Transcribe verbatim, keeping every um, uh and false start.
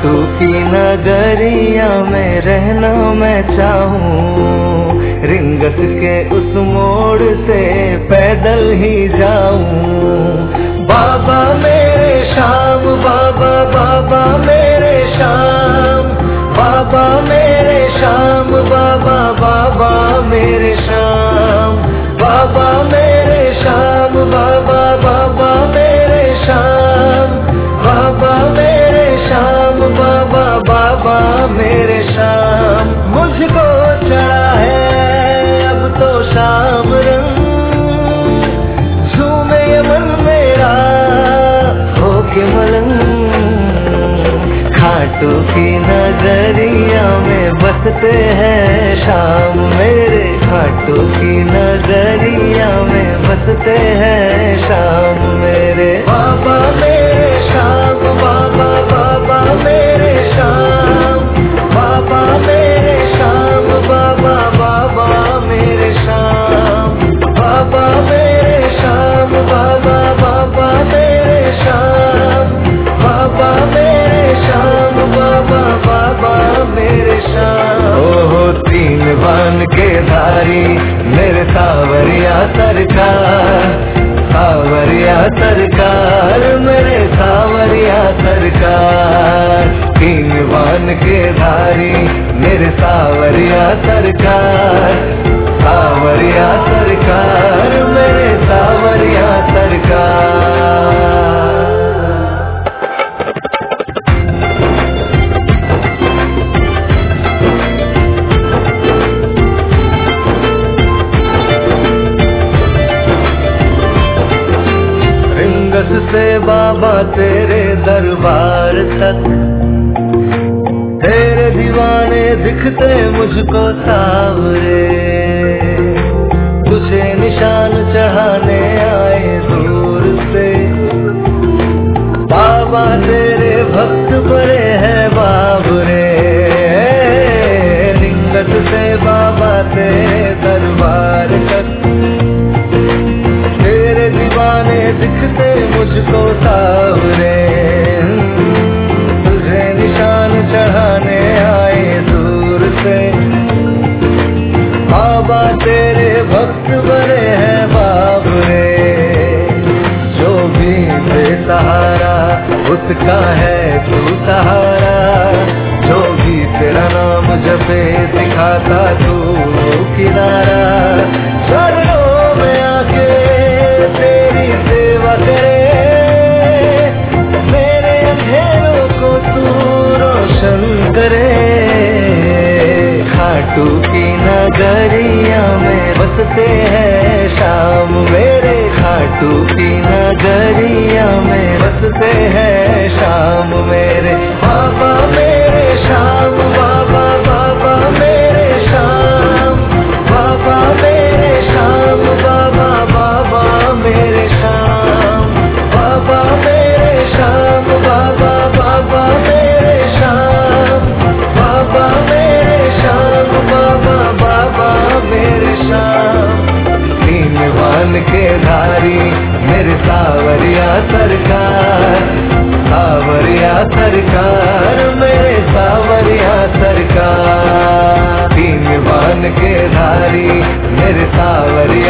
खाटू की नगरिया में रहना मैं चाहूँ, रिंगस के उस मोड़ से पैदल ही जाऊँ। बाबा मेरे शाम, बाबा बाबा मेरे शाम, बाबा मेरे शाम, बाबा बाबा मेरे शाम, बाबा मेरे शाम, बाबा बाबा मेरे शाम, बाबा मेरे शाम, बाबा बाबा मेरे शाम। मुझको चढ़ा है अब तो शाम रंग, झूमे ये मन मेरा होके मलंग। खाटू की नगरिया में बसते हैं शाम मेरे, खाटू की नगरिया में बसते हैं शाम मेरे। बाबा मेरे शाम, बाबा बाबा मेरे शाम, बाबा मेरे शाम, बाबा बाबा मेरे शाम, बाबा मेरे शाम, बाबा बाबा मेरे शाम, बाबा मेरे शाम, बाबा बाबा मेरे शाम। ओहो तीन बान के धारी मेरे सावरिया सरकार, सावरिया सरकार मेरे सावरिया सरकार। तीन बान के धारी मेरे सावरिया सरकार, सावरिया सरकार मेरे सावरिया सरकार। से बाबा तेरे दरबार तक, तेरे दीवाने दिखते मुझको सावरे, तुझे निशान चढ़ाने आए दूर से। बाबा तेरे भक्त बड़े हैं बाबरे, रिंगस से बाबा तेरे दरबार तक, तेरे दीवाने दिखते मुझको सावरे, तुझे निशान चढ़ाने आए दूर से। बाबा तेरे भक्त बड़े हैं बाबरे, जो भी बेसहारा उसका है तू सहारा, जो भी तेरा नाम जपे दिखाता तू किनारा। चरणों में आके तेरी सेवा करे, मेरे अंधेरों को तू रोशन करे। खाटू की नगरिया में बसते हैं शाम मेरे, खाटू की नगरिया में बसते हैं शाम मेरे। बाबा मेरे शाम, बाबा बाबा मेरे शाम, बाबा मेरे शाम, बाबा बाबा मेरे शाम, बाबा मेरे शाम, बाबा बाबा मेरे शाम, बाबा मेरे शाम, बाबा बाबा मेरे शाम। तीन बान के धारी मेरे सावरिया सरकार, सावरिया सरकार मेरे सावरिया सरकार। तीन बान के धारी मेरे सावरिया